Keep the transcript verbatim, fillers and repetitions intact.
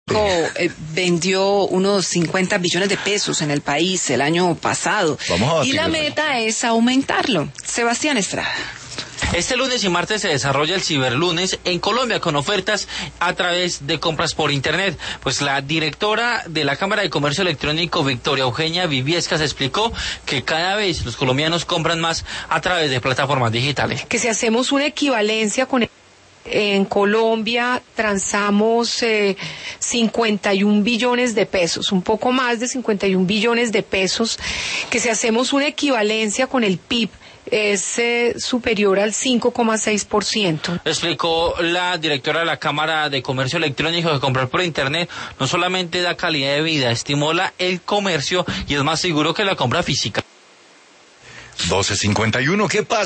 Eh, vendió unos cincuenta billones de pesos en el país el año pasado. Vamos a y la meta es aumentarlo. Sebastián Estrada. Este lunes y martes se desarrolla el Ciberlunes en Colombia con ofertas a través de compras por internet. Pues la directora de la Cámara de Comercio Electrónico, Victoria Eugenia Viviescas, explicó que cada vez los colombianos compran más a través de plataformas digitales. Que si hacemos una equivalencia con el en Colombia transamos eh, cincuenta y un billones de pesos, un poco más de cincuenta y un billones de pesos, que si hacemos una equivalencia con el P I B es eh, superior al cinco coma seis por ciento. Explicó la directora de la Cámara de Comercio Electrónico que comprar por internet no solamente da calidad de vida, estimula el comercio y es más seguro que la compra física. doce cincuenta y uno, ¿qué pasa?